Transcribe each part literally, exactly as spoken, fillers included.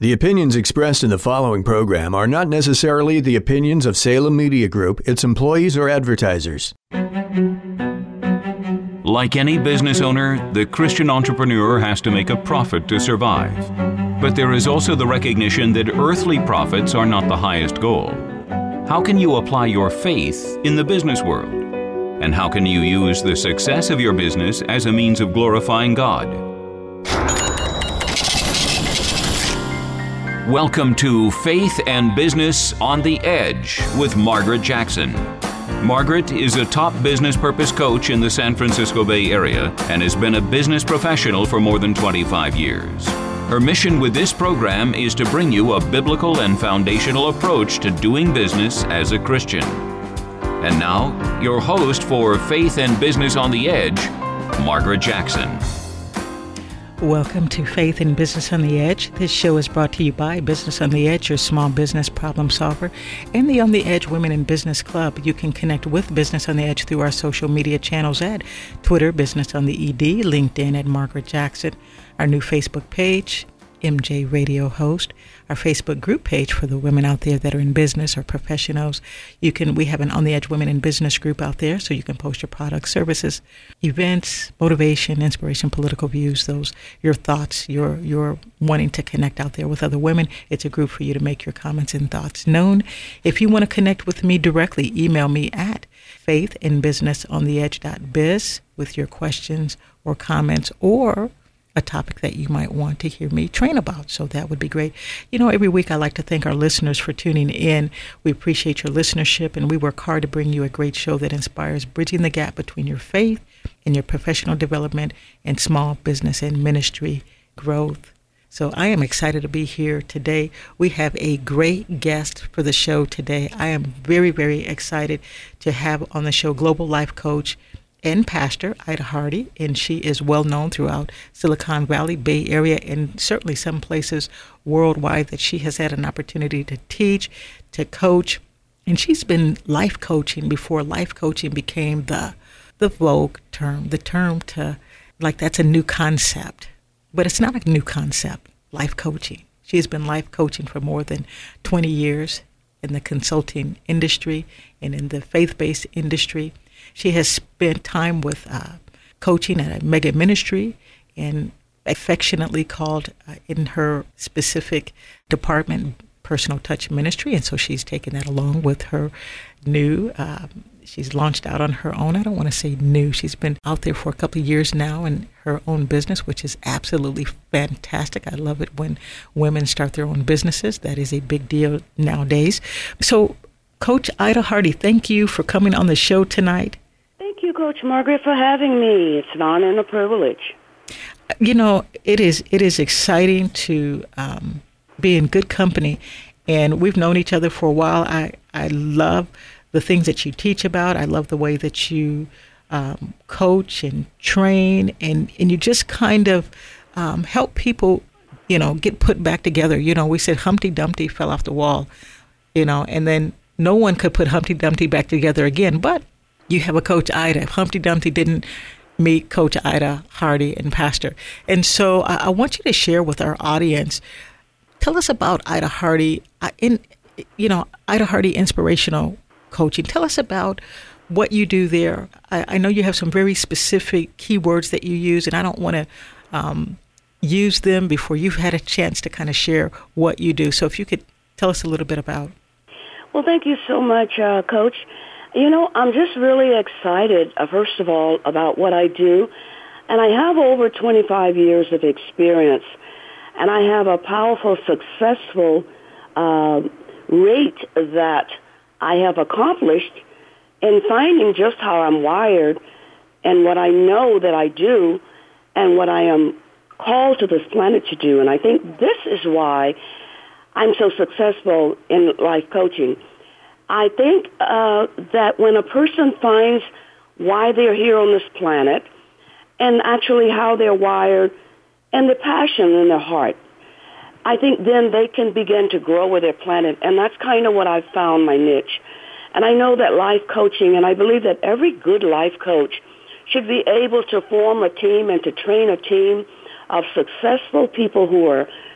The opinions expressed in the following program are not necessarily the opinions of Salem Media Group, its employees, or advertisers. Like any business owner, the Christian entrepreneur has to make a profit to survive. But there is also the recognition that earthly profits are not the highest goal. How can you apply your faith in the business world? And how can you use the success of your business as a means of glorifying God? Welcome to Faith and Business on the Edge with Margaret Jackson. Margaret is a top business purpose coach in the San Francisco Bay Area and has been a business professional for more than twenty-five years. Her mission with this program is to bring you a biblical and foundational approach to doing business as a Christian. And now, your host for Faith and Business on the Edge, Margaret Jackson. Welcome to Faith and Business on the Edge. This show is brought to you by Business on the Edge, your small business problem solver, and the On the Edge Women in Business Club. You can connect with Business on the Edge through our social media channels at Twitter, Business on the E D, LinkedIn at Margaret Jackson, our new Facebook page, M J Radio Host, our Facebook group page for the women out there that are in business or professionals. You can, we have an On the Edge Women in Business group out there, so you can post your products, services, events, motivation, inspiration, political views, those, your thoughts, your, your wanting to connect out there with other women. It's a group for you to make your comments and thoughts known. If you want to connect with me directly, email me at faith and business on the edge dot biz with your questions or comments or a topic that you might want to hear me train about. So that would be great. You know, every week I like to thank our listeners for tuning in. We appreciate your listenership, and we work hard to bring you a great show that inspires bridging the gap between your faith and your professional development and small business and ministry growth. So I am excited to be here today. We have a great guest for the show today. I am very, very excited to have on the show global life coach and pastor Ida Hardy, and she is well known throughout Silicon Valley, Bay Area, and certainly some places worldwide that she has had an opportunity to teach, to coach, and she's been life coaching before life coaching became the the vogue term, the term to, like, that's a new concept, but it's not a new concept, life coaching. She has been life coaching for more than twenty years in the consulting industry and in the faith-based industry. She has spent time with uh, coaching at a mega ministry and affectionately called uh, in her specific department, personal touch ministry. And so she's taken that along with her new, um, she's launched out on her own. I don't want to say new. She's been out there for a couple of years now in her own business, which is absolutely fantastic. I love it when women start their own businesses. That is a big deal nowadays. So Coach Ida Hardy, thank you for coming on the show tonight. Thank you, Coach Margaret, for having me. It's an honor and a privilege. You know, it is it is exciting to um, be in good company, and we've known each other for a while. I, I love the things that you teach about. I love the way that you um, coach and train, and, and you just kind of um, help people, you know, get put back together. You know, we said Humpty Dumpty fell off the wall, you know, and then no one could put Humpty Dumpty back together again, but you have a Coach Ida. If Humpty Dumpty didn't meet Coach Ida Hardy and Pastor. And so I, I want you to share with our audience, tell us about Ida Hardy, uh, in, you know, Ida Hardy Inspirational Coaching. Tell us about what you do there. I, I know you have some very specific keywords that you use, and I don't want to um, use them before you've had a chance to kind of share what you do. So if you could tell us a little bit about. Well, thank you so much, uh, Coach. You know, I'm just really excited, uh, first of all, about what I do. And I have over twenty-five years of experience. And I have a powerful, successful uh, rate that I have accomplished in finding just how I'm wired and what I know that I do and what I am called to this planet to do. And I think this is why I'm so successful in life coaching. I think uh, that when a person finds why they're here on this planet and actually how they're wired and the passion in their heart, I think then they can begin to grow with their planet. And that's kind of what I've found my niche. And I know that life coaching, and I believe that every good life coach should be able to form a team and to train a team of successful people who are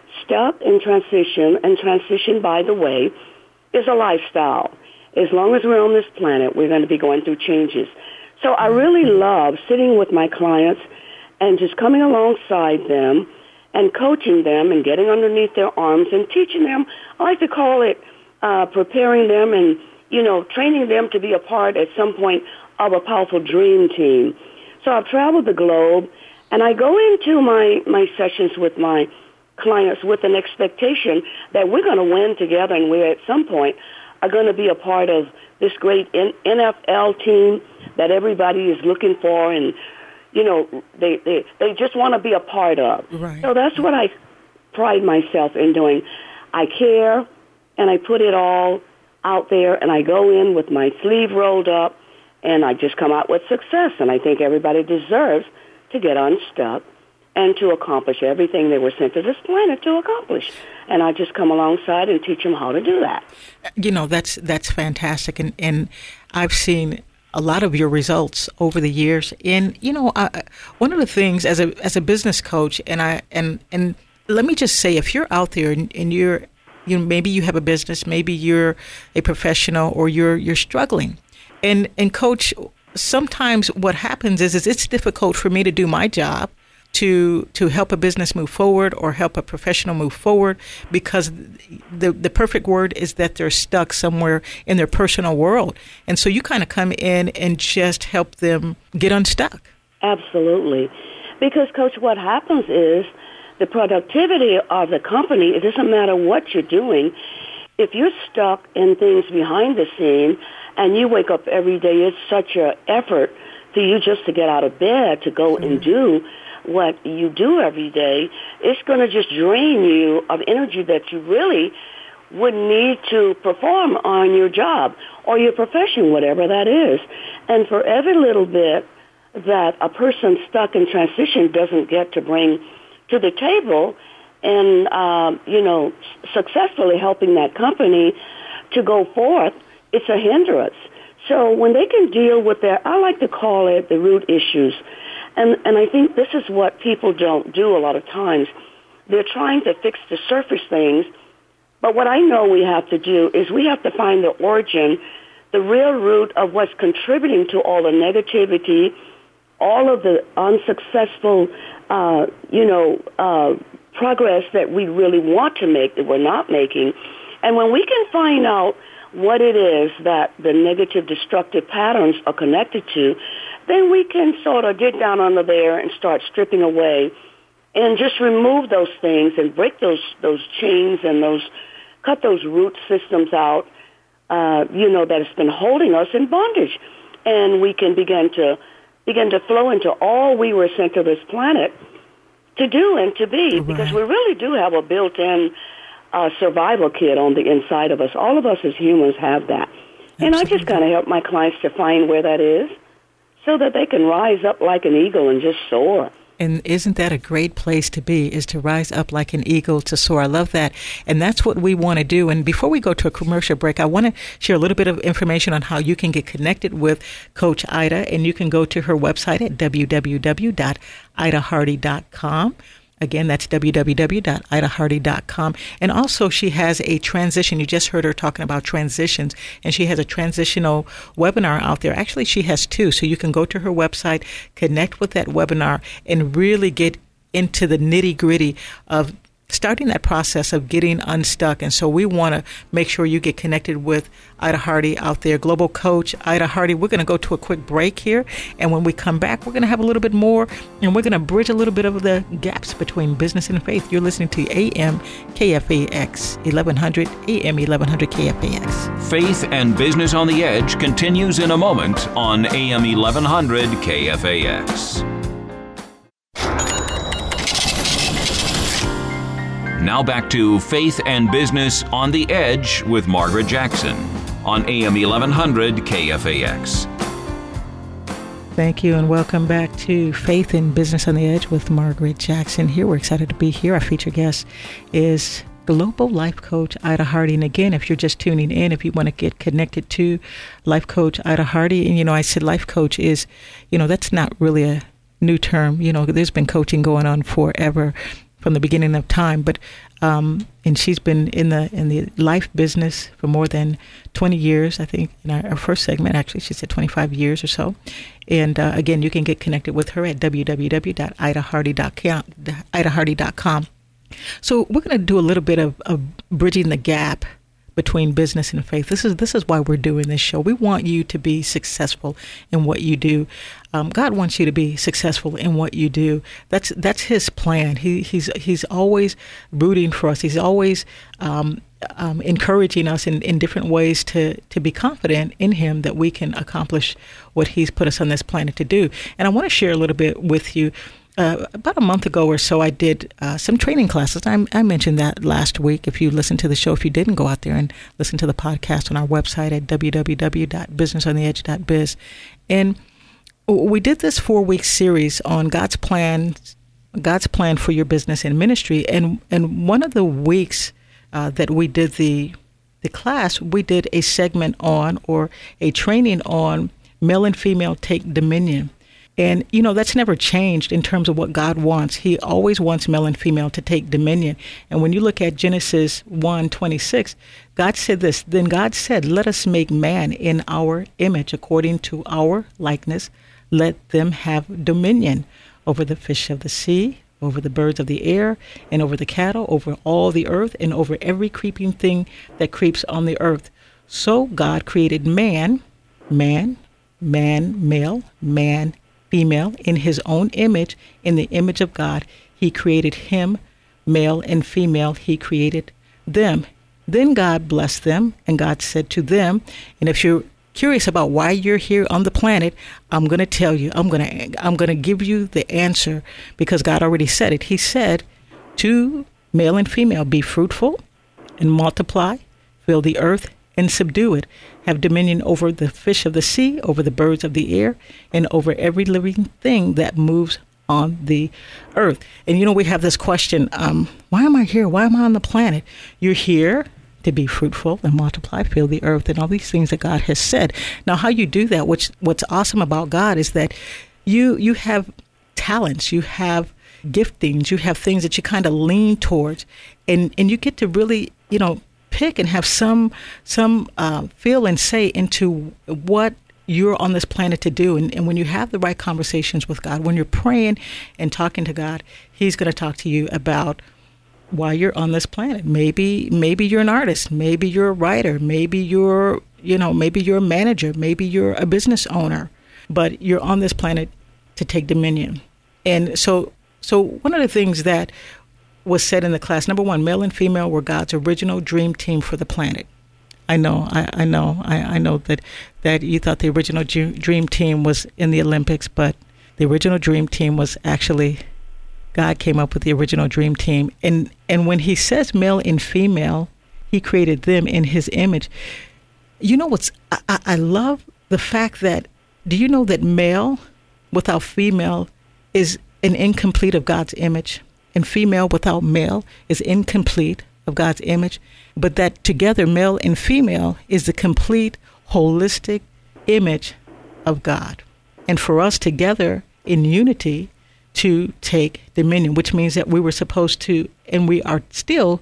stuck in transition, and transition, by the way, is a lifestyle. As long as we're on this planet, we're going to be going through changes. So I really love sitting with my clients and just coming alongside them and coaching them and getting underneath their arms and teaching them. I like to call it uh, preparing them and, you know, training them to be a part at some point of a powerful dream team. So I've traveled the globe, and I go into my, my sessions with my clients with an expectation that we're going to win together, and we at some point are going to be a part of this great N F L team that everybody is looking for, and you know they they, they just want to be a part of. Right. So that's what I pride myself in doing. I care, and I put it all out there, and I go in with my sleeve rolled up, and I just come out with success. And I think everybody deserves to get unstuck and to accomplish everything they were sent to this planet to accomplish. And I just come alongside and teach them how to do that. You know, that's that's fantastic. And, and I've seen a lot of your results over the years. And, you know, I, one of the things as a as a business coach, and I and and let me just say, if you're out there and, and you're, you know, maybe you have a business, maybe you're a professional, or you're you're struggling. And and coach, sometimes what happens is, is it's difficult for me to do my job to to help a business move forward or help a professional move forward, because the the perfect word is that they're stuck somewhere in their personal world. And so you kind of come in and just help them get unstuck. Absolutely. Because, Coach, what happens is the productivity of the company, it doesn't matter what you're doing. If you're stuck in things behind the scene and you wake up every day, it's such an effort for you just to get out of bed to go mm-hmm. and do what you do every day, it's going to just drain you of energy that you really would need to perform on your job or your profession, whatever that is. And for every little bit that a person stuck in transition doesn't get to bring to the table and, um, you know, successfully helping that company to go forth, it's a hindrance. So when they can deal with their, I like to call it the root issues. And, and I think this is what people don't do a lot of times. They're trying to fix the surface things, but what I know we have to do is we have to find the origin, the real root of what's contributing to all the negativity, all of the unsuccessful, uh, you know, uh, progress that we really want to make that we're not making. And when we can find out what it is that the negative, destructive patterns are connected to, then we can sort of get down under there and start stripping away and just remove those things and break those those chains and those cut those root systems out, uh, you know, that has been holding us in bondage. And we can begin to begin to flow into all we were sent to this planet to do and to be, right. Because we really do have a built-in uh, survival kit on the inside of us. All of us as humans have that. Absolutely. And I just kind of help my clients to find where that is, so that they can rise up like an eagle and just soar. And isn't that a great place to be, is to rise up like an eagle, to soar? I love that. And that's what we want to do. And before we go to a commercial break, I want to share a little bit of information on how you can get connected with Coach Ida. And you can go to her website at w w w dot ida hardy dot com. Again, that's w w w dot ida hardy dot com. And also, she has a transition. You just heard her talking about transitions, and she has a transitional webinar out there. Actually, she has two. So you can go to her website, connect with that webinar, and really get into the nitty-gritty of starting that process of getting unstuck. And so we want to make sure you get connected with Ida Hardy out there, Global Coach Ida Hardy. We're going to go to a quick break here. And when we come back, we're going to have a little bit more, and we're going to bridge a little bit of the gaps between business and faith. You're listening to A M K F A X, eleven hundred, A M eleven hundred K F A X. Faith and Business on the Edge continues in a moment on A M eleven hundred K F A X. Now back to Faith and Business on the Edge with Margaret Jackson on A M eleven hundred K F A X. Thank you, and welcome back to Faith and Business on the Edge with Margaret Jackson here. We're excited to be here. Our featured guest is Global Life Coach Ida Hardy. And again, if you're just tuning in, if you want to get connected to Life Coach Ida Hardy, and you know, I said Life Coach is, you know, that's not really a new term. You know, there's been coaching going on forever. from the beginning of time. But um, and she's been in the in the life business for more than twenty years. I think in our, our first segment, actually, she said twenty-five years or so. And uh, again, you can get connected with her at w w w dot ida hardy dot com. So we're going to do a little bit of, of bridging the gap between business and faith. This is this is why we're doing this show. We want you to be successful in what you do. Um, God wants you to be successful in what you do. That's that's His plan. He he's he's always rooting for us. He's always um, um, encouraging us in, in different ways to to be confident in Him that we can accomplish what He's put us on this planet to do. And I want to share a little bit with you. Uh, about a month ago or so, I did uh, some training classes. I, I mentioned that last week. If you listened to the show, if you didn't, go out there and listen to the podcast on our website at w w w dot business on the edge dot biz. And we did this four-week series on God's plan, God's plan for your business and ministry. And and one of the weeks uh, that we did the the class, we did a segment on or a training on male and female take dominion. And, you know, that's never changed in terms of what God wants. He always wants male and female to take dominion. And when you look at Genesis one twenty-six, God said this, then God said, let us make man in our image according to our likeness. Let them have dominion over the fish of the sea, over the birds of the air, and over the cattle, over all the earth, and over every creeping thing that creeps on the earth. So God created man, man, man, male, man, female, in His own image. In the image of God, He created him, male and female, He created them. Then God blessed them, and God said to them, and if you're curious about why you're here on the planet, I'm going to tell you, I'm going to I'm going to give you the answer, because God already said it. He said to male and female, be fruitful and multiply, fill the earth and subdue it. Have dominion over the fish of the sea, over the birds of the air, and over every living thing that moves on the earth. And, you know, we have this question, um, why am I here? Why am I on the planet? You're here to be fruitful and multiply, fill the earth, and all these things that God has said. Now, how you do that, which what's awesome about God is that you you have talents, you have giftings, you have things that you kind of lean towards, and, and you get to really, you know, pick and have some some uh, feel and say into what you're on this planet to do. And, and when you have the right conversations with God, when you're praying and talking to God, He's going to talk to you about why you're on this planet. Maybe maybe you're an artist, maybe you're a writer, maybe you're you know maybe you're a manager, maybe you're a business owner, but you're on this planet to take dominion. And so so one of the things that was said in the class, number one, male and female were God's original dream team for the planet. I know, I, I know, I, I know that, that you thought the original dream team was in the Olympics, but the original dream team was actually, God came up with the original dream team. And, and when He says male and female, He created them in His image. You know what's, I, I love the fact that, do you know that male without female is an incomplete of God's image? And female without male is incomplete of God's image, but that together, male and female, is the complete, holistic image of God. And for us together in unity to take dominion, which means that we were supposed to, and we are still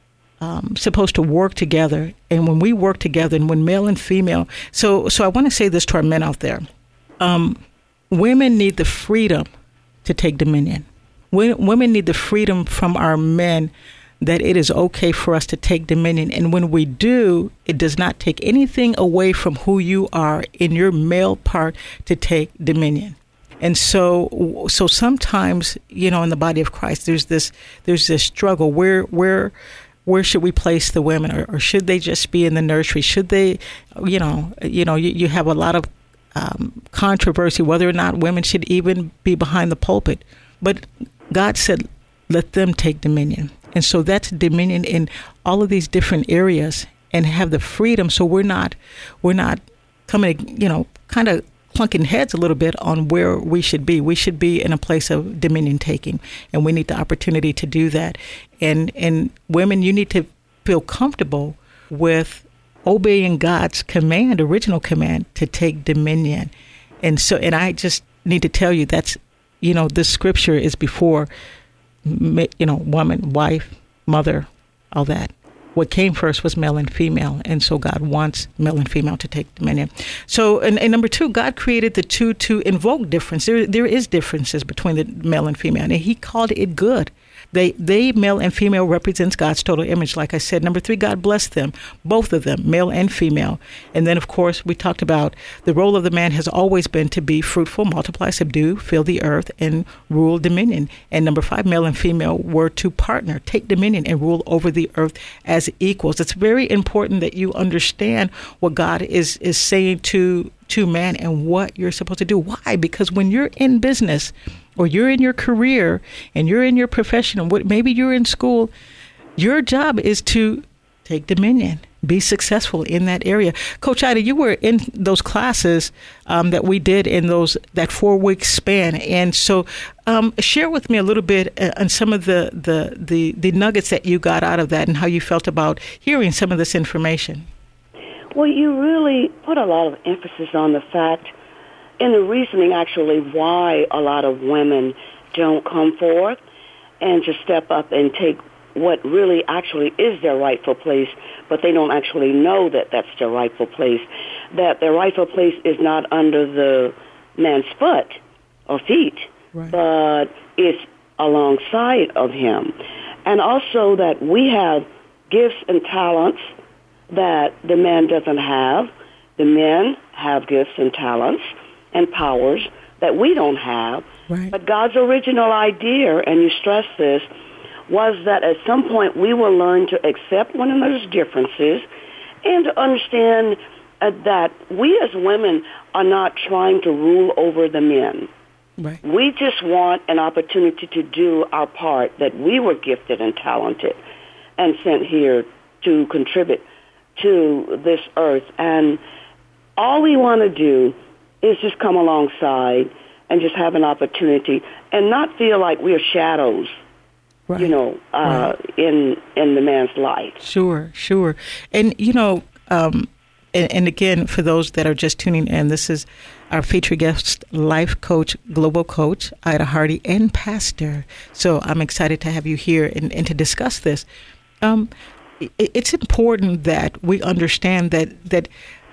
um, supposed to work together. And when we work together, and when male and female, so so I want to say this to our men out there. Um, women need the freedom to take dominion. Women need the freedom from our men that it is okay for us to take dominion. And when we do, it does not take anything away from who you are in your male part to take dominion. And so so sometimes, you know, in the body of Christ, there's this there's this struggle. Where where where should we place the women? Or, or should they just be in the nursery? Should they, you know, you know, you, you have a lot of um, controversy whether or not women should even be behind the pulpit. But God said, let them take dominion. And so that's dominion in all of these different areas, and have the freedom. So we're not, we're not coming, you know, kind of clunking heads a little bit on where we should be. We should be in a place of dominion taking, and we need the opportunity to do that. And, and women, you need to feel comfortable with obeying God's command, original command, to take dominion. And so, and I just need to tell you that's, you know, this scripture is before you know, woman, wife, mother, all that. What came first was male and female, and so God wants male and female to take dominion. So, and, and number two, God created the two to invoke difference. There, there is differences between the male and female, and He called it good. They, they, male and female, represents God's total image. Like I said, number three, God blessed them, both of them, male and female. And then, of course, we talked about the role of the man has always been to be fruitful, multiply, subdue, fill the earth, and rule dominion. And number five, male and female were to partner, take dominion, and rule over the earth as equals. It's very important that you understand what God is, is saying to, to man and what you're supposed to do. Why? Because when you're in business, or you're in your career and you're in your profession, and what maybe you're in school, your job is to take dominion, be successful in that area. Coach Ida, you were in those classes um, that we did in those that four week span, and so um, share with me a little bit uh, on some of the, the the the nuggets that you got out of that and how you felt about hearing some of this information. Well, you really put a lot of emphasis on the fact and the reasoning actually why a lot of women don't come forth and just step up and take what really actually is their rightful place, but they don't actually know that that's their rightful place, that their rightful place is not under the man's foot or feet, right, but it's alongside of him. And also that we have gifts and talents that the man doesn't have. The men have gifts and talents and powers that we don't have. Right. But God's original idea, and you stress this, was that at some point we will learn to accept one another's differences and to understand uh, that we as women are not trying to rule over the men. Right. We just want an opportunity to do our part, that we were gifted and talented and sent here to contribute to this earth. And all we want to do is just come alongside and just have an opportunity and not feel like we're shadows, right, you know, uh, right. in in the man's life. Sure, sure. And, you know, um, and, and again, for those that are just tuning in, this is our featured guest, life coach, global coach, Ida Hardy, and pastor. So I'm excited to have you here and, and to discuss this. Um, it, it's important that we understand that that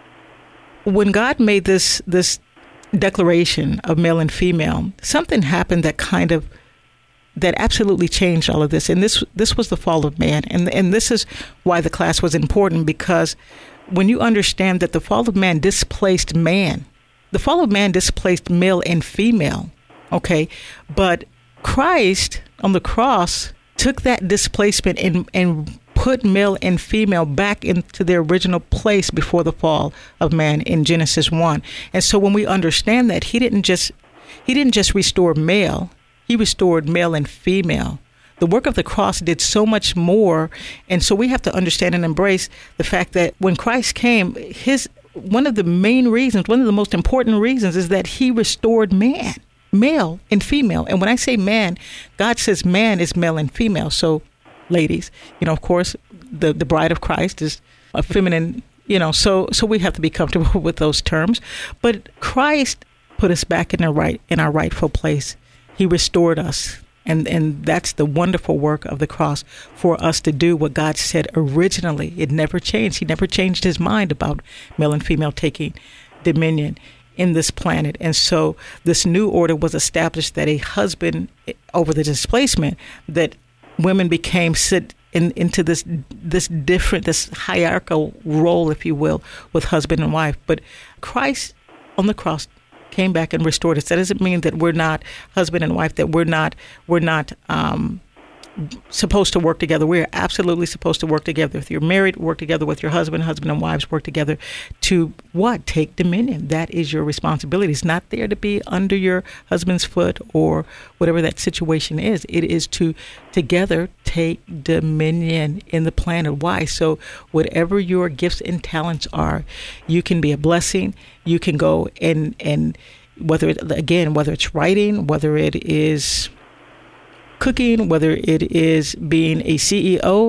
when God made this this declaration of male and female, something happened that kind of that absolutely changed all of this. And this this was the fall of man. And and this is why the class was important, because when you understand that the fall of man displaced man, the fall of man displaced male and female, okay? But Christ on the cross took that displacement and and put male and female back into their original place before the fall of man in Genesis one. And so when we understand that, he didn't just he didn't just restore male, he restored male and female. The work of the cross did so much more. And so we have to understand and embrace the fact that when Christ came, his one of the main reasons, one of the most important reasons is that he restored man, male and female. And when I say man, God says man is male and female. So ladies, you know, of course, the, the bride of Christ is a feminine, you know, so so we have to be comfortable with those terms. But Christ put us back in our right in our rightful place. He restored us. And and that's the wonderful work of the cross, for us to do what God said originally. It never changed. He never changed his mind about male and female taking dominion in this planet. And so this new order was established, that a husband, over the displacement, that women became sit in, into this this different, this hierarchical role, if you will, with husband and wife. But Christ on the cross came back and restored us. That doesn't mean that we're not husband and wife, that we're not we're not um, supposed to work together. We're absolutely supposed to work together. If you're married, work together with your husband. Husband and wives work together to what? Take dominion. That is your responsibility. It's not there to be under your husband's foot or whatever that situation is. It is to together take dominion in the planet. Why? So whatever your gifts and talents are, you can be a blessing. You can go and and whether it, again, whether it's writing, whether it is cooking, whether it is being a C E O,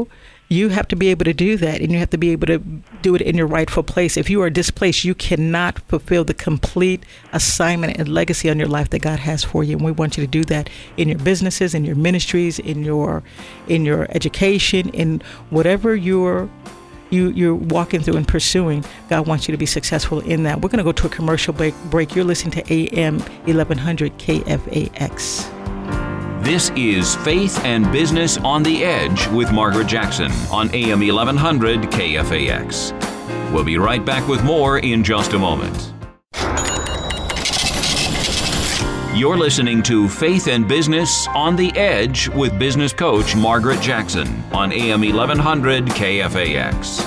you have to be able to do that, and you have to be able to do it in your rightful place. If you are displaced, you cannot fulfill the complete assignment and legacy on your life that God has for you. And we want you to do that in your businesses, in your ministries, in your in your education, in whatever you're you, you're walking through and pursuing. God wants you to be successful in that. We're going to go to a commercial break. break. You're listening to A M eleven hundred K F A X. This is Faith and Business on the Edge with Margaret Jackson on A M eleven hundred K F A X. We'll be right back with more in just a moment. You're listening to Faith and Business on the Edge with business coach Margaret Jackson on A M eleven hundred K F A X.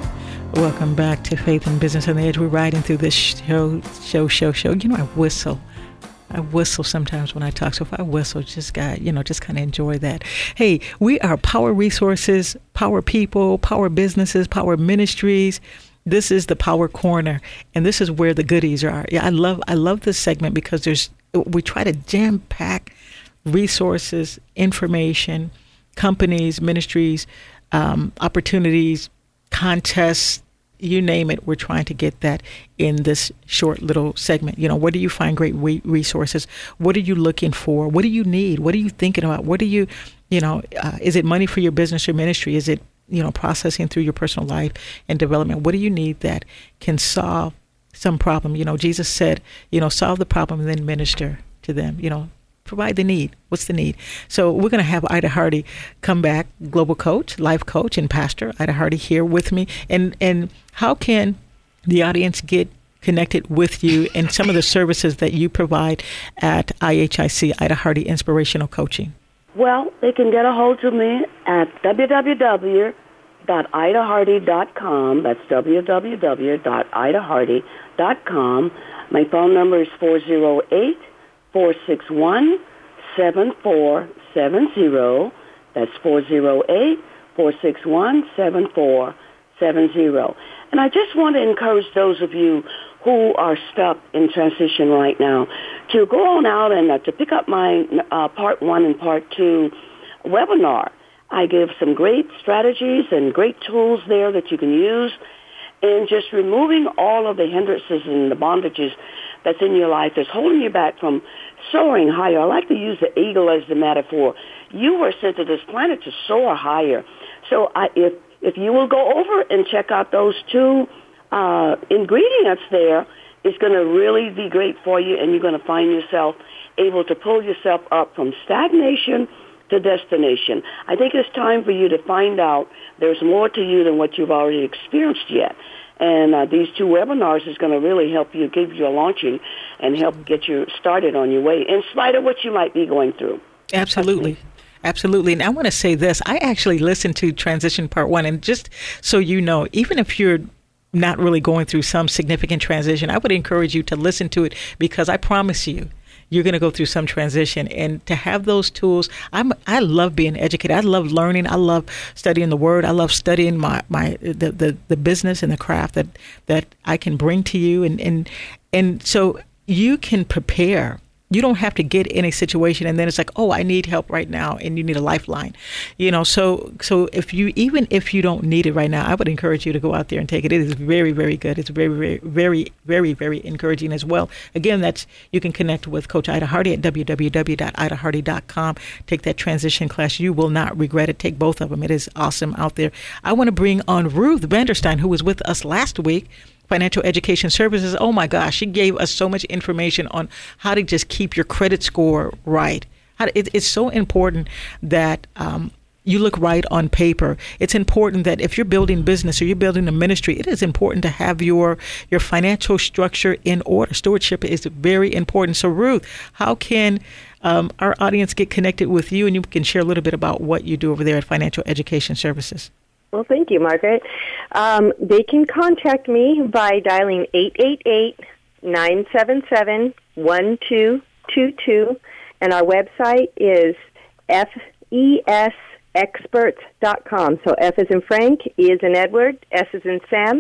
Welcome back to Faith and Business on the Edge. We're riding through this show, show, show, show. You know, I whistle. I whistle sometimes when I talk. So if I whistle, just got, you know, just kind of enjoy that. Hey, we are Power Resources, Power People, Power Businesses, Power Ministries. This is the Power Corner, and this is where the goodies are. Yeah, I love I love this segment because there's we try to jam pack resources, information, companies, ministries, um, opportunities, contests. You name it, we're trying to get that in this short little segment. You know, where do you find great re- resources? What are you looking for? What do you need? What are you thinking about? What do you, you know, uh, is it money for your business or ministry? Is it, you know, processing through your personal life and development? What do you need that can solve some problem? You know, Jesus said, you know, solve the problem and then minister to them, you know. Provide the need. What's the need? So we're going to have Ida Hardy come back, global coach, life coach, and pastor. Ida Hardy here with me. And and how can the audience get connected with you and some of the services that you provide at I H I C, Ida Hardy Inspirational Coaching? Well, they can get a hold of me at w w w dot ida hardy dot com. That's w w w dot ida hardy dot com. My phone number is four oh eight, four six one, seven four seven zero. That's four oh eight, four six one, seven four seven zero. And I just want to encourage those of you who are stuck in transition right now to go on out and uh, to pick up my uh, part one and part two webinar. I give some great strategies and great tools there that you can use in just removing all of the hindrances and the bondages that's in your life that's holding you back from soaring higher. I like to use the eagle as the metaphor. You were sent to this planet to soar higher. So I, if if you will go over and check out those two uh, ingredients there, it's going to really be great for you, and you're going to find yourself able to pull yourself up from stagnation to destination. I think it's time for you to find out there's more to you than what you've already experienced yet. And uh, these two webinars is going to really help you, give you a launching and help get you started on your way in spite of what you might be going through. Absolutely. Absolutely. And I want to say this. I actually listened to Transition Part one. And just so you know, even if you're not really going through some significant transition, I would encourage you to listen to it because I promise you, you're going to go through some transition, and to have those tools. I'm, I love being educated. I love learning. I love studying the word. I love studying my, my, the, the, the business and the craft that, that I can bring to you. And, and, and so you can prepare. You don't have to get in a situation and then it's like, oh, I need help right now, and you need a lifeline. You know, so so if you, even if you don't need it right now, I would encourage you to go out there and take it. It is very, very good. It's very, very, very, very, very encouraging as well. Again, that's, you can connect with Coach Ida Hardy at w w w dot ida hardy dot com. Take that transition class. You will not regret it. Take both of them. It is awesome out there. I want to bring on Ruth Vanderstein, who was with us last week. Financial Education Services. Oh my gosh, she gave us so much information on how to just keep your credit score right. How to, it, it's so important that um, you look right on paper. It's important that if you're building business or you're building a ministry, it is important to have your your financial structure in order. Stewardship is very important. So Ruth, how can um, our audience get connected with you, and you can share a little bit about what you do over there at Financial Education Services? Well, thank you, Margaret. Um, they can contact me by dialing eight eight eight, nine seven seven, one two two two, and our website is f e s experts dot com. So F is in Frank, E is in Edward, S is in Sam,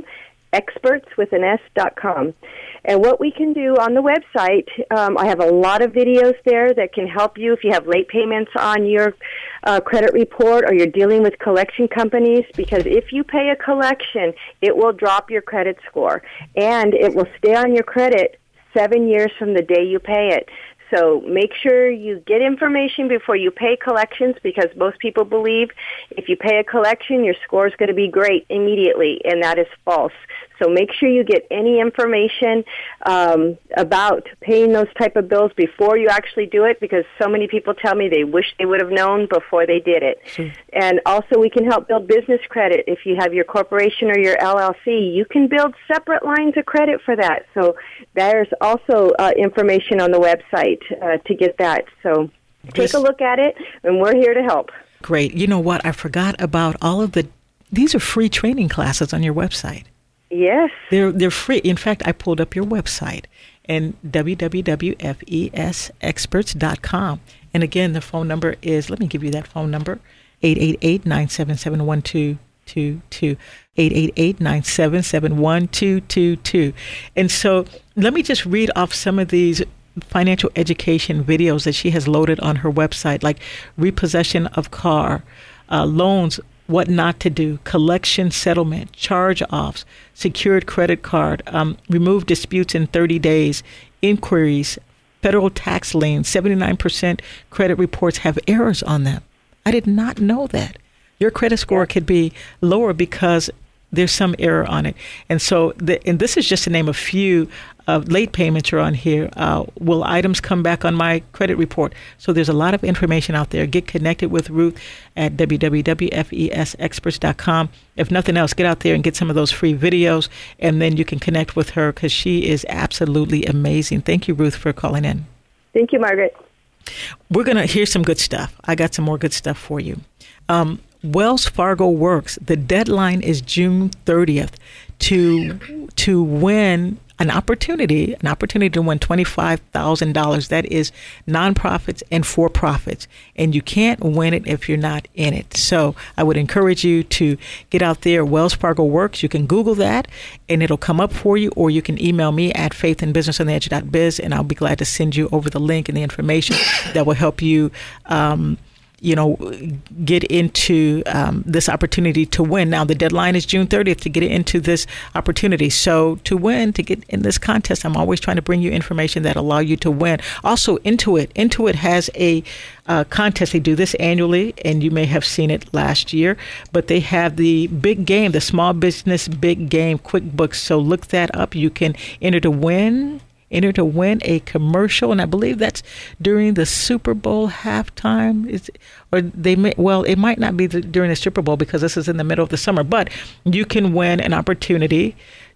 experts with an S dot com. And what we can do on the website, um, I have a lot of videos there that can help you if you have late payments on your uh, credit report or you're dealing with collection companies, because if you pay a collection, it will drop your credit score, and it will stay on your credit seven years from the day you pay it. So make sure you get information before you pay collections, because most people believe if you pay a collection, your score is going to be great immediately, and that is false. So make sure you get any information um, about paying those type of bills before you actually do it, because so many people tell me they wish they would have known before they did it. Sure. And also we can help build business credit. If you have your corporation or your L L C, you can build separate lines of credit for that. So there's also uh, information on the website uh, to get that. So take a look at it, and we're here to help. Great. You know what? I forgot about all of the, these are free training classes on your website. Yes. They're they're free. In fact, I pulled up your website and w w w dot f e s experts dot com. And again, the phone number is, let me give you that phone number, eight eight eight, nine seven seven, one two two two, eight eight eight, nine seven seven, one two two two. And so let me just read off some of these financial education videos that she has loaded on her website, like repossession of car, uh, loans, what not to do, collection settlement, charge-offs, secured credit card, um, remove disputes in thirty days, inquiries, federal tax liens, seventy-nine percent credit reports have errors on them. I did not know that. Your credit score could be lower because there's some error on it. And so, the, and this is just to name a few uh, late payments are on here. Uh, will items come back on my credit report? So there's a lot of information out there. Get connected with Ruth at w w w dot f e s experts dot com. If nothing else, get out there and get some of those free videos, and then you can connect with her because she is absolutely amazing. Thank you, Ruth, for calling in. Thank you, Margaret. We're going to hear some good stuff. I got some more good stuff for you. Um, Wells Fargo Works. The deadline is June thirtieth to to win an opportunity, an opportunity to win twenty-five thousand dollars. That is nonprofits and for-profits. And you can't win it if you're not in it. So I would encourage you to get out there. Wells Fargo Works. You can Google that and it'll come up for you, or you can email me at faith and business on the edge dot biz, and I'll be glad to send you over the link and the information that will help you um, you know, get into um, this opportunity to win. Now, the deadline is June thirtieth to get into this opportunity. So to win, to get in this contest, I'm always trying to bring you information that allow you to win. Also, Intuit. Intuit has a uh, contest. They do this annually, and you may have seen it last year, but they have the big game, the Small Business Big Game QuickBooks. So look that up. You can enter to win. Enter to win a commercial, and I believe that's during the Super Bowl halftime. Is, or they may, well, it might not be the, during the Super Bowl because this is in the middle of the summer, but you can win an opportunity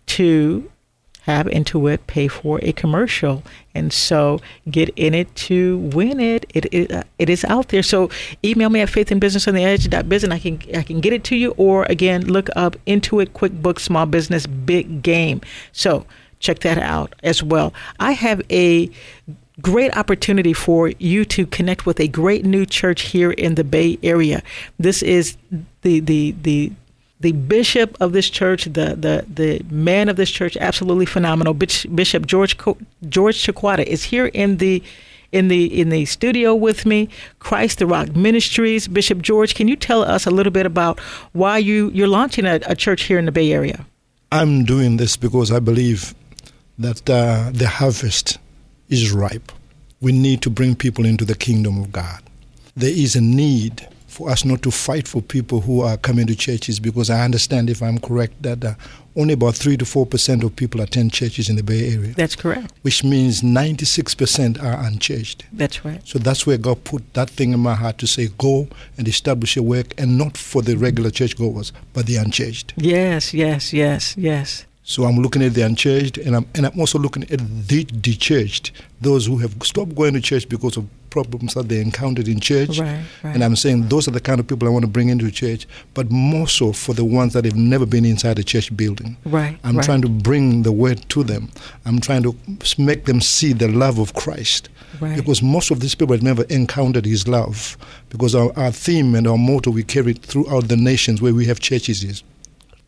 to have Intuit pay for a commercial. And so get in it to win it. It, it, uh, it is out there. So email me at faith and business on the edge dot biz, and I can, I can get it to you. Or again, look up Intuit QuickBooks Small Business Big Game. So check that out as well. I have a great opportunity for you to connect with a great new church here in the Bay Area. This is the the the the bishop of this church, the the the man of this church, absolutely phenomenal. Bishop George George Chikwata is here in the in the in the studio with me. Christ the Rock Ministries. Bishop George, can you tell us a little bit about why you you're launching a, a church here in the Bay Area? I'm doing this because I believe that uh, the harvest is ripe. We need to bring people into the kingdom of God. There is a need for us not to fight for people who are coming to churches, because I understand, if I'm correct, that uh, only about three to four percent of people attend churches in the Bay Area. That's correct. Which means ninety-six percent are unchurched. That's right. So that's where God put that thing in my heart to say, go and establish a work, and not for the regular churchgoers, but the unchurched. Yes, yes, yes, yes. So I'm looking at the unchurched, and I'm and I'm also looking at the dechurched, those who have stopped going to church because of problems that they encountered in church. Right, right. And I'm saying those are the kind of people I want to bring into church, but more so for the ones that have never been inside a church building. Right. I'm right. trying to bring the word to them. I'm trying to make them see the love of Christ. Right. Because most of these people have never encountered his love. Because our, our theme and our motto we carry throughout the nations where we have churches is,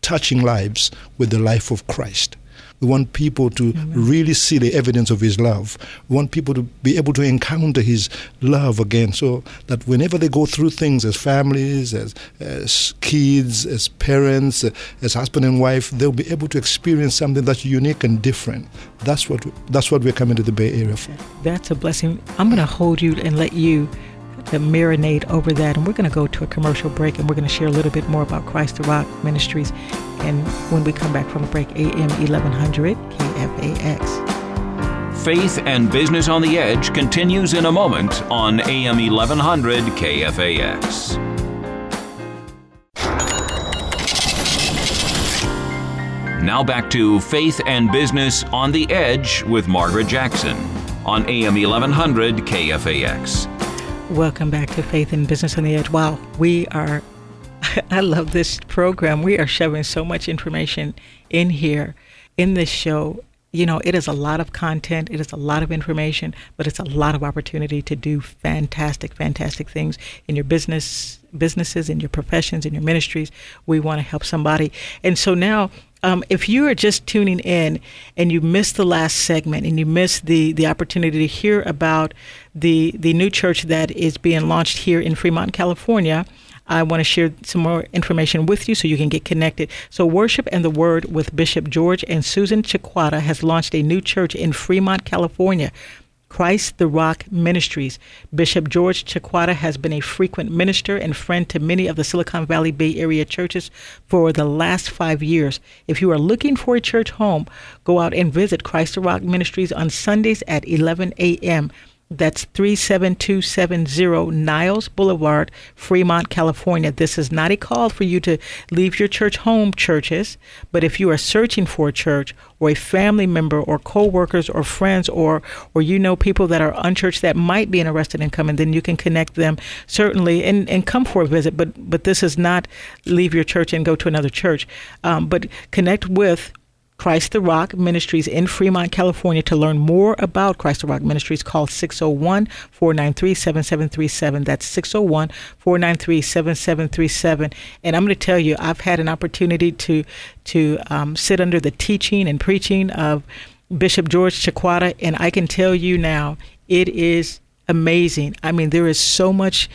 touching lives with the life of Christ. We want people to Amen. really see the evidence of his love. We want people to be able to encounter his love again, so that whenever they go through things as families, as, as kids, as parents, as husband and wife, they'll be able to experience something that's unique and different. That's what that's what we're coming to the Bay Area for. That's a blessing. I'm going to hold you and let you to marinate over that, and we're going to go to a commercial break, and we're going to share a little bit more about Christ the Rock Ministries. And when we come back from the break, A M eleven hundred K F A X. Faith and Business on the Edge continues in a moment on A M eleven hundred K F A X. Now back to Faith and Business on the Edge with Margaret Jackson on A M eleven hundred K F A X. Welcome back to Faith and Business on the Edge. Wow, we are, I love this program. We are shoving so much information in here, in this show. You know, it is a lot of content, it is a lot of information, but it's a lot of opportunity to do fantastic, fantastic things in your business, businesses, in your professions, in your ministries. We want to help somebody. And so now, Um, if you are just tuning in and you missed the last segment and you missed the, the opportunity to hear about the, the new church that is being launched here in Fremont, California, I want to share some more information with you so you can get connected. So Worship and the Word with Bishop George and Susan Chiquata has launched a new church in Fremont, California. Christ the Rock Ministries. Bishop George Chiquata has been a frequent minister and friend to many of the Silicon Valley Bay Area churches for the last five years. If you are looking for a church home, go out and visit Christ the Rock Ministries on Sundays at eleven a.m. That's three seven two seven zero Niles Boulevard, Fremont, California. This is not a call for you to leave your church home, churches, but if you are searching for a church or a family member or co-workers or friends or or you know people that are unchurched that might be interested in coming, then you can connect them certainly and, and come for a visit. But but this is not leave your church and go to another church, um, but connect with Christ the Rock Ministries in Fremont, California. To learn more about Christ the Rock Ministries, call six oh one, four nine three, seven seven three seven. That's six oh one, four nine three, seven seven three seven. And I'm going to tell you, I've had an opportunity to to um, sit under the teaching and preaching of Bishop George Chiquata, and I can tell you now, it is amazing. I mean, there is so much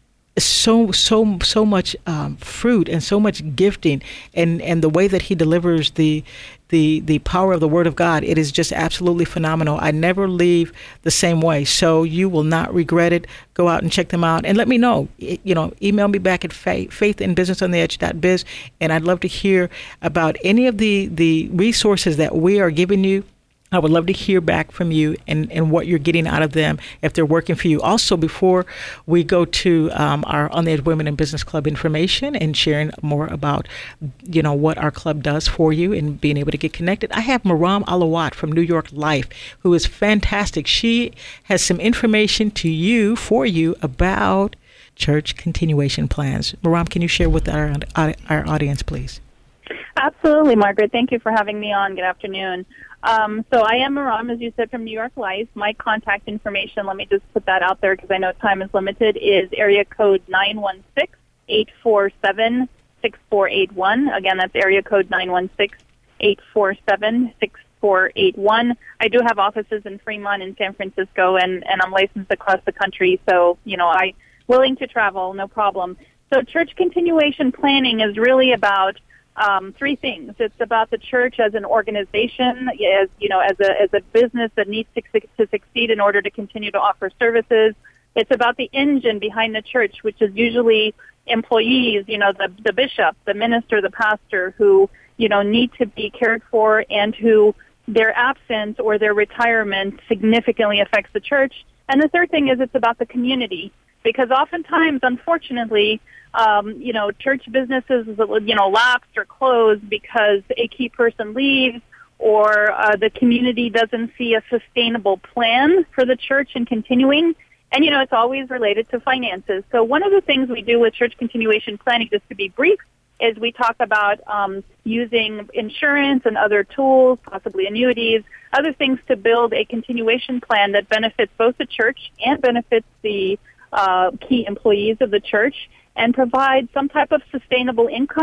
so so so much um, fruit and so much gifting, and and the way that he delivers the the the power of the Word of God, it is just absolutely phenomenal. I never leave the same way, so you will not regret it. Go out and check them out and let me know. You know, email me back at faith, faith and business on the edge dot biz, and I'd love to hear about any of the the resources that we are giving you. I would love to hear back from you and, and what you're getting out of them, if they're working for you. Also, before we go to um, our On the Edge Women in Business Club information and sharing more about, you know, what our club does for you and being able to get connected, I have Maram Alawat from New York Life, who is fantastic. She has some information to you, for you, about church continuation plans. Maram, can you share with our, our audience, please? Absolutely, Margaret. Thank you for having me on. Good afternoon. Um, so I am Maram, as you said, from New York Life. My contact information, let me just put that out there because I know time is limited, is area code nine one six, eight four seven, six four eight one. Again, that's area code nine one six, eight four seven, six four eight one. I do have offices in Fremont and San Francisco, and, and I'm licensed across the country, so, you know, I'm willing to travel, no problem. So church continuation planning is really about Um, three things. It's about the church as an organization, as you know, as a as a business that needs to, to succeed in order to continue to offer services. It's about the engine behind the church, which is usually employees, you know, the the bishop, the minister, the pastor, who you know need to be cared for, and who their absence or their retirement significantly affects the church. And the third thing is it's about the community, because oftentimes, unfortunately, Um, you know, church businesses, you know, lapsed or closed because a key person leaves, or uh, the community doesn't see a sustainable plan for the church in continuing. And, you know, it's always related to finances. So one of the things we do with church continuation planning, just to be brief, is we talk about um, using insurance and other tools, possibly annuities, other things to build a continuation plan that benefits both the church and benefits the uh, key employees of the church, and provide some type of sustainable income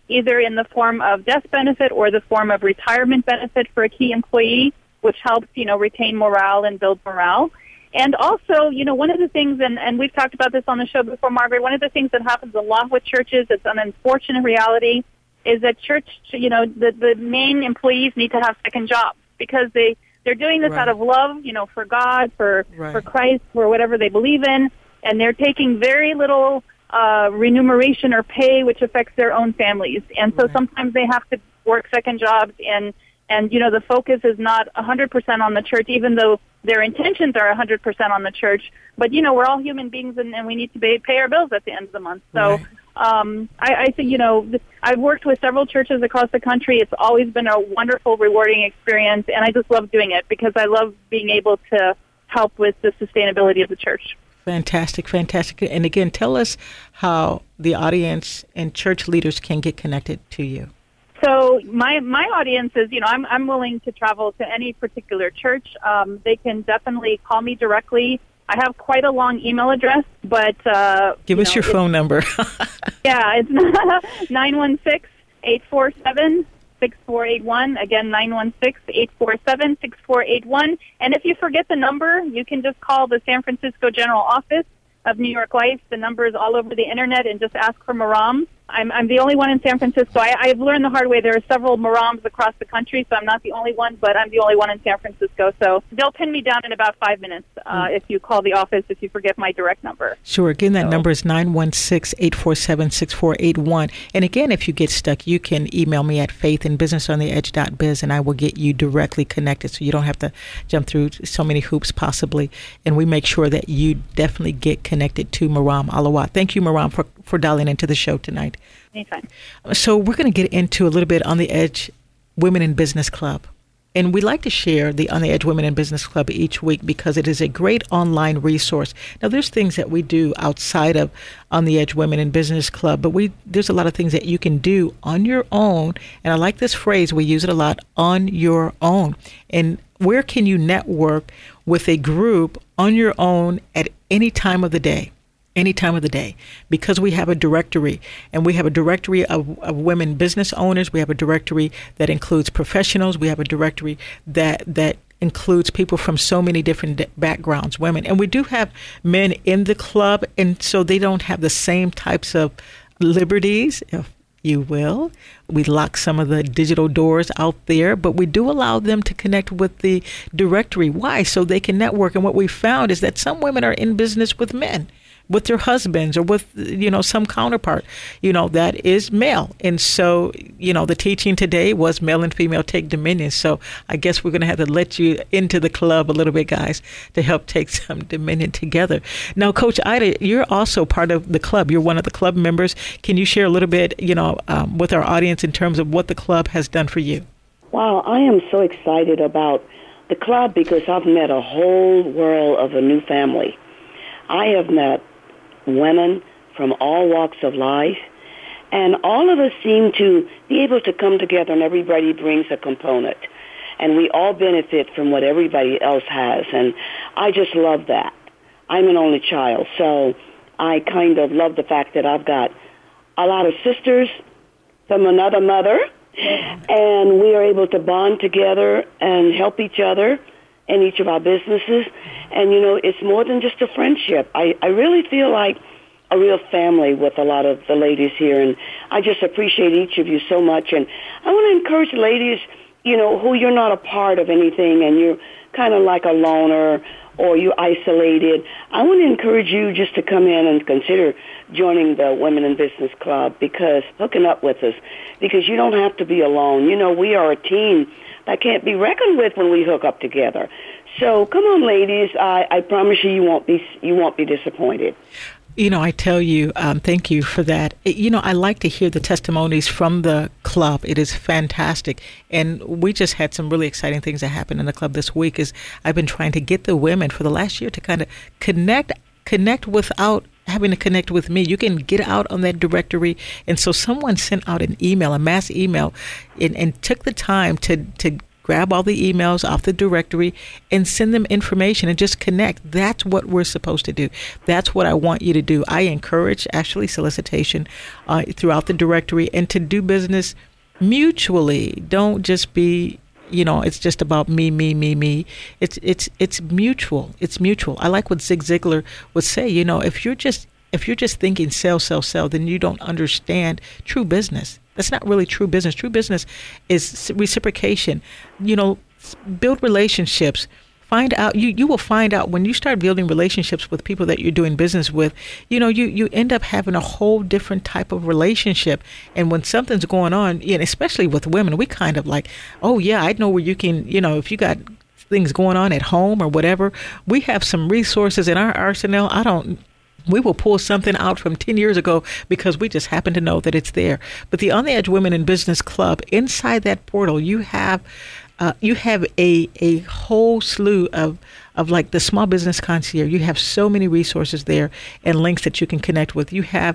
either in the form of death benefit or the form of retirement benefit for a key employee, which helps, you know, retain morale and build morale. And also, you know, one of the things, and, and we've talked about this on the show before, Margaret, one of the things that happens a lot with churches, it's an unfortunate reality, is that church, you know, the, the main employees need to have second jobs because they, they're doing this right. out of love, you know, for God, for, right. for Christ, for whatever they believe in, and they're taking very little uh, remuneration or pay, which affects their own families. And so right. sometimes they have to work second jobs, and, and you know, the focus is not one hundred percent on the church, even though their intentions are one hundred percent on the church. But, you know, we're all human beings, and, and we need to pay, pay our bills at the end of the month. So right. um, I, I think, you know, I've worked with several churches across the country. It's always been a wonderful, rewarding experience, and I just love doing it because I love being able to help with the sustainability of the church. Fantastic, fantastic. And again, tell us how the audience and church leaders can get connected to you. So my my audience is, you know, I'm I'm willing to travel to any particular church. Um, they can definitely call me directly. I have quite a long email address, but uh, give us know, your phone number. Yeah, it's nine one six, eight four seven, six four eight one. Again, nine one six, eight four seven, six four eight one. And if you forget the number, you can just call the San Francisco General Office of New York Life. The number is all over the internet, and just ask for Maram. I'm, I'm the only one in San Francisco. I, I've learned the hard way. There are several Marams across the country, so I'm not the only one, but I'm the only one in San Francisco. So they'll pin me down in about five minutes uh, mm. if you call the office, if you forget my direct number. Sure. Again, that so. number is nine one six, eight four seven, six four eight one. And again, if you get stuck, you can email me at faith and business on the edge dot biz, and I will get you directly connected so you don't have to jump through so many hoops possibly. And we make sure that you definitely get connected to Maram Alawat. Thank you, Maram, for, for dialing into the show tonight. Anytime. So we're going to get into a little bit On the Edge Women in Business Club. And we like to share the On the Edge Women in Business Club each week because it is a great online resource. Now, there's things that we do outside of On the Edge Women in Business Club, but we there's a lot of things that you can do on your own. And I like this phrase. We use it a lot, on your own. And where can you network with a group on your own at any time of the day? Any time of the day, because we have a directory, and we have a directory of, of women business owners. We have a directory that includes professionals. We have a directory that that includes people from so many different backgrounds, women. And we do have men in the club, and so they don't have the same types of liberties, if you will. We lock some of the digital doors out there, but we do allow them to connect with the directory. Why? So they can network. And what we found is that some women are in business with men, with their husbands, or with, you know, some counterpart, you know, that is male. And so, you know, the teaching today was male and female take dominion. So I guess we're going to have to let you into the club a little bit, guys, to help take some dominion together. Now, Coach Ida, you're also part of the club. You're one of the club members. Can you share a little bit, you know, um, with our audience in terms of what the club has done for you? Wow, I am so excited about the club because I've met a whole world of a new family. I have met women from all walks of life, and all of us seem to be able to come together, and everybody brings a component, and we all benefit from what everybody else has, and I just love that. I'm an only child, so I kind of love the fact that I've got a lot of sisters from another mother, and we are able to bond together and help each other in each of our businesses. And, you know, it's more than just a friendship. I, I really feel like a real family with a lot of the ladies here, and I just appreciate each of you so much. And I want to encourage ladies, you know, who you're not a part of anything and you're kind of like a loner or you're isolated. I want to encourage you just to come in and consider joining the Women in Business Club, because hooking up with us, because you don't have to be alone. You know, we are a team that can't be reckoned with when we hook up together. So come on, ladies. I, I promise you, you won't be you won't be disappointed. You know, I tell you, um, thank you for that. It, you know, I like to hear the testimonies from the club. It is fantastic. And we just had some really exciting things that happened in the club this week. Is I've been trying to get the women for the last year to kind of connect, connect without having to connect with me. You can get out on that directory. And so someone sent out an email, a mass email, and, and took the time to, to grab all the emails off the directory and send them information and just connect. That's what we're supposed to do. That's what I want you to do. I encourage actually solicitation uh, throughout the directory and to do business mutually. Don't just be, you know, it's just about me, me, me, me. It's it's it's mutual. It's mutual. I like what Zig Ziglar would say. You know, if you're just if you're just thinking sell, sell, sell, then you don't understand true business. That's not really true business. True business is reciprocation. You know, build relationships. Find out, you, you will find out when you start building relationships with people that you're doing business with, you know, you, you end up having a whole different type of relationship. And when something's going on, and especially with women, we kind of like, oh, yeah, I know where you can, you know, if you got things going on at home or whatever, we have some resources in our arsenal. I don't, we will pull something out from ten years ago because we just happen to know that it's there. But the On the Edge Women in Business Club, inside that portal, you have Uh, you have a, a whole slew of, of like the small business concierge. You have so many resources there and links that you can connect with. You have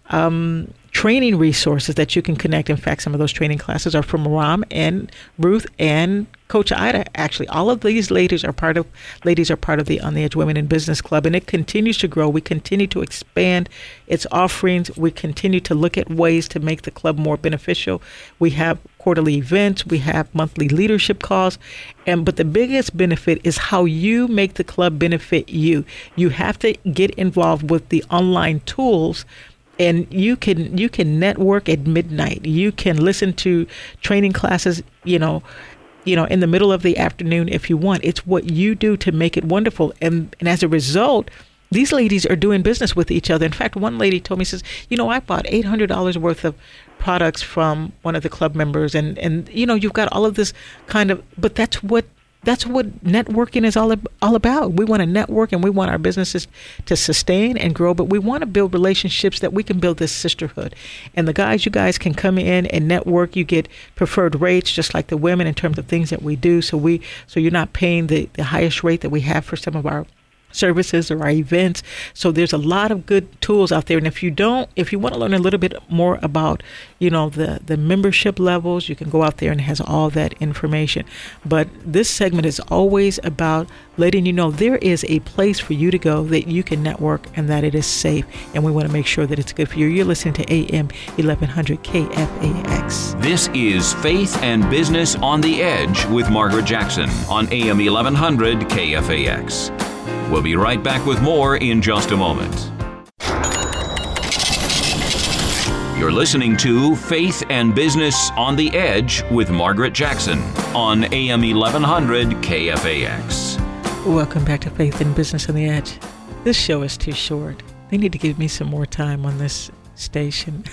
um, training resources that you can connect. In fact, some of those training classes are from Ram and Ruth and Coach Ida. Actually, all of these ladies are part of ladies are part of the On the Edge Women in Business Club, and it continues to grow. We continue to expand its offerings. We continue to look at ways to make the club more beneficial. We have quarterly events. We have monthly leadership calls, and but the biggest benefit is how you make the club benefit you. You have to get involved with the online tools. And you can you can network at midnight. You can listen to training classes, you know, you know, in the middle of the afternoon if you want. It's what you do to make it wonderful. And and as a result, these ladies are doing business with each other. In fact, one lady told me, says, you know, I bought eight hundred dollars worth of products from one of the club members. And, and, you know, you've got all of this kind of, but that's what That's what networking is all, all about. We want to network and we want our businesses to sustain and grow, but we want to build relationships that we can build this sisterhood. And the guys, you guys can come in and network. You get preferred rates just like the women in terms of things that we do. So we, so you're not paying the, the highest rate that we have for some of our services or our events. So there's a lot of good tools out there. And if you don't, if you want to learn a little bit more about, you know, the, the membership levels, you can go out there and it has all that information. But this segment is always about letting you know there is a place for you to go that you can network and that it is safe. And we want to make sure that it's good for you. You're listening to A M eleven hundred K F A X. This is Faith and Business on the Edge with Margaret Jackson on A M eleven hundred K F A X. We'll be right back with more in just a moment. You're listening to Faith and Business on the Edge with Margaret Jackson on A M eleven hundred K F A X. Welcome back to Faith and Business on the Edge. This show is too short. They need to give me some more time on this station.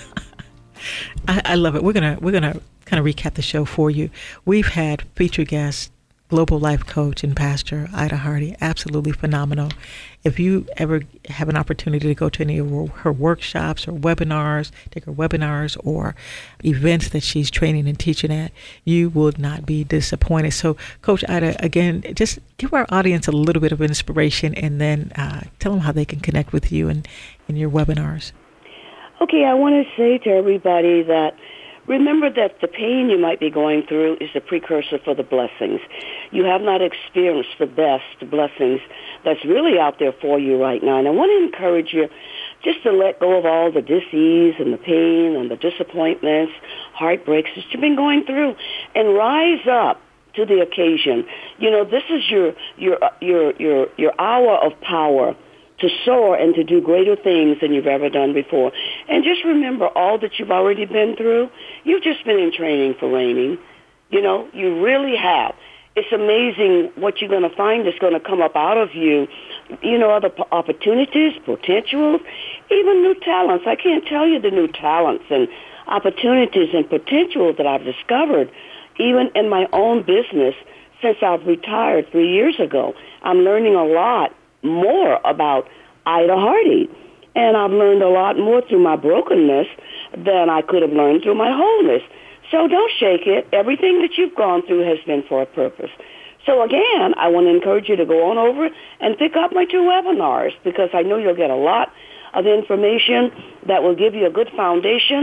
I, I love it. We're gonna we're gonna kind of recap the show for you. We've had featured guests, global life coach and pastor Ida Hardy, absolutely phenomenal. If you ever have an opportunity to go to any of her workshops or webinars, take her webinars or events that she's training and teaching at, you will not be disappointed. So, Coach Ida, again, just give our audience a little bit of inspiration and then uh, tell them how they can connect with you and in your webinars. Okay, I want to say to everybody that remember that the pain you might be going through is a precursor for the blessings. You have not experienced the best blessings that's really out there for you right now. And I want to encourage you just to let go of all the dis-ease and the pain and the disappointments, heartbreaks that you've been going through, and rise up to the occasion. You know, this is your your your your your hour of power to soar and to do greater things than you've ever done before. And just remember all that you've already been through. You've just been in training for reigning. You know, you really have. It's amazing what you're going to find is going to come up out of you. You know, other opportunities, potentials, even new talents. I can't tell you the new talents and opportunities and potential that I've discovered, even in my own business since I've retired three years ago. I'm learning a lot more about Ida Hardy. And I've learned a lot more through my brokenness than I could have learned through my wholeness. So don't shake it. Everything that you've gone through has been for a purpose. So again, I want to encourage you to go on over and pick up my two webinars because I know you'll get a lot of information that will give you a good foundation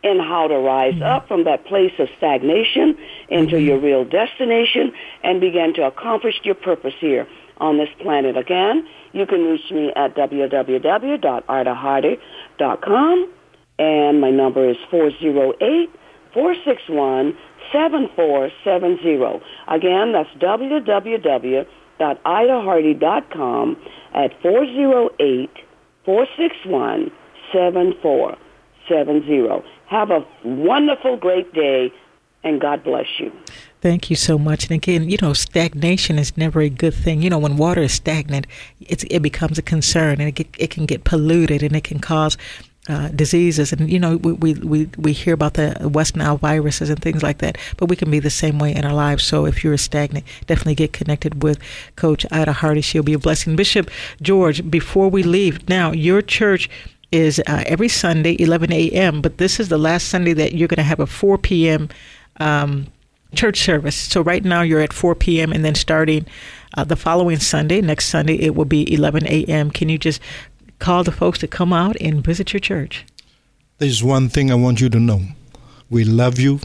in how to rise mm-hmm. up from that place of stagnation into mm-hmm. your real destination and begin to accomplish your purpose here on this planet. Again, you can reach me at w w w dot ida hardy dot com, and my number is four oh eight, four six one, seven four seven zero. Again, that's w w w dot ida hardy dot com at four oh eight, four six one, seven four seven zero. Have a wonderful, great day, and God bless you. Thank you so much. And again, you know, stagnation is never a good thing. You know, when water is stagnant, it's, it becomes a concern, and it, get, it can get polluted, and it can cause uh, diseases. And, you know, we, we, we, we hear about the West Nile viruses and things like that, but we can be the same way in our lives. So if you're stagnant, definitely get connected with Coach Ida Hardy. She'll be a blessing. Bishop George, before we leave, now, your church is uh, every Sunday, eleven a.m., but this is the last Sunday that you're going to have a four p.m. Um, church service. So right now you're at four p.m. and then starting uh, the following Sunday, next Sunday, it will be eleven a.m. Can you just call the folks to come out and visit your church? There's one thing I want you to know. We love you.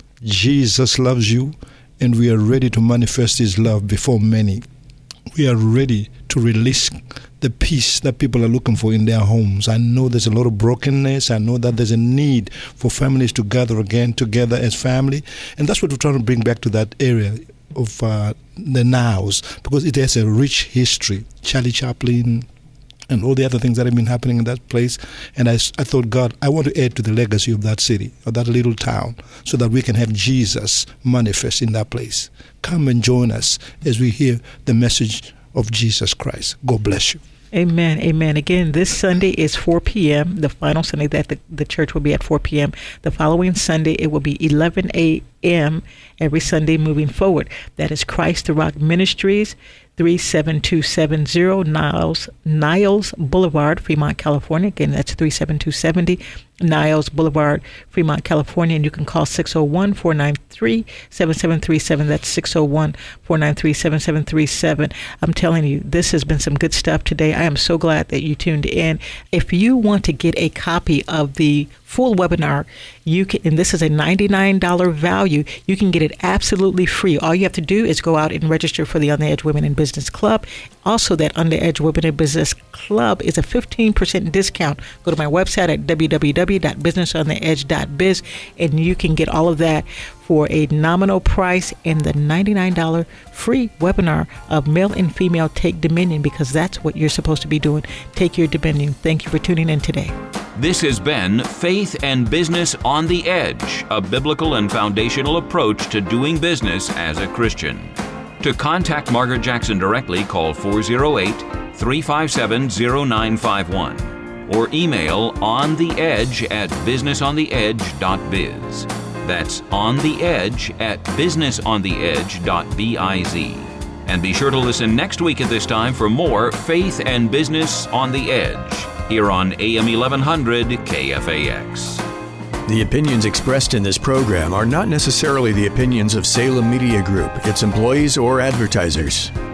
Jesus loves you. And we are ready to manifest his love before many. We are ready to release the peace that people are looking for in their homes. I know there's a lot of brokenness. I know that there's a need for families to gather again together as family. And that's what we're trying to bring back to that area of uh, the nows, because it has a rich history. Charlie Chaplin and all the other things that have been happening in that place. And I, I thought, God, I want to add to the legacy of that city, of that little town, so that we can have Jesus manifest in that place. Come and join us as we hear the message of Jesus Christ. God bless you. Amen. Amen. Again, this Sunday is four p.m., the final Sunday that the, the church will be at four p.m. The following Sunday, it will be eleven a.m. every Sunday moving forward. That is Christ the Rock Ministries, three seven two seven zero Niles, Niles Boulevard, Fremont, California. Again, that's three seven two seven zero Niles Boulevard, Fremont, California. And you can call six oh one, four nine three, seven seven three seven. That's six oh one, four nine three, seven seven three seven. I'm telling you, this has been some good stuff today. I am so glad that you tuned in. If you want to get a copy of the full webinar, you can, and this is a ninety-nine dollars value, you can get it absolutely free. All you have to do is go out and register for the On the Edge Women in Business Club. Also, that On the Edge Women in Business Club is a fifteen percent discount. Go to my website at w w w dot business on the edge dot biz, and you can get all of that for a nominal price and the ninety-nine dollars free webinar of Male and Female Take Dominion, because that's what you're supposed to be doing. Take your dominion. Thank you for tuning in today. This has been Faith and Business on the Edge, a biblical and foundational approach to doing business as a Christian. To contact Margaret Jackson directly, call four oh eight, three five seven, oh nine five one or email ontheedge at business on the edge dot biz. That's ontheedge at business on the edge dot biz. And be sure to listen next week at this time for more Faith and Business on the Edge here on A M eleven hundred K F A X. The opinions expressed in this program are not necessarily the opinions of Salem Media Group, its employees, or advertisers.